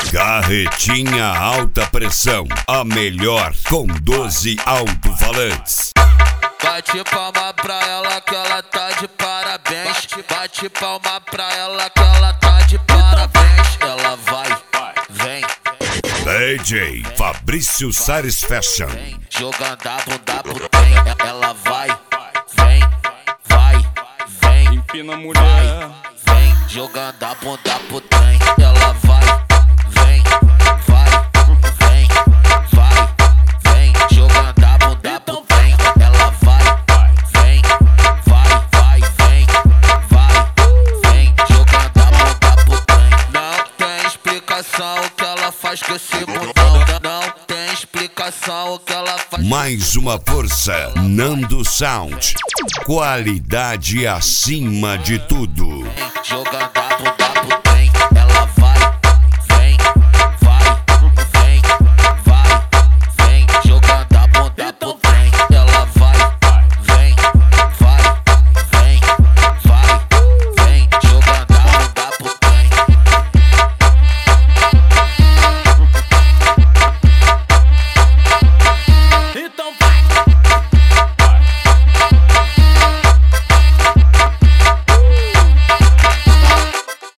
Carretinha alta pressão, a melhor com 12 alto-falantes. Bate palma pra ela que ela tá de parabéns. Bate palma pra ela que ela tá de parabéns. Ela vai, vem. DJ Fabrício Sares Fashion. Jogando a bunda pro trem. Ela vai, vem, vem. Empina a mulher. Vem, jogando a bunda pro trem. Ela vai, vem, vem. Jogando a bunda pro trem. Ela vai, vem, vem. Jogando a bunda pro trem. Não tem explicação o que ela faz com esse bundão. Não tem explicação o que ela faz. Mais uma força, Nando Sound. Qualidade acima de tudo. Jogando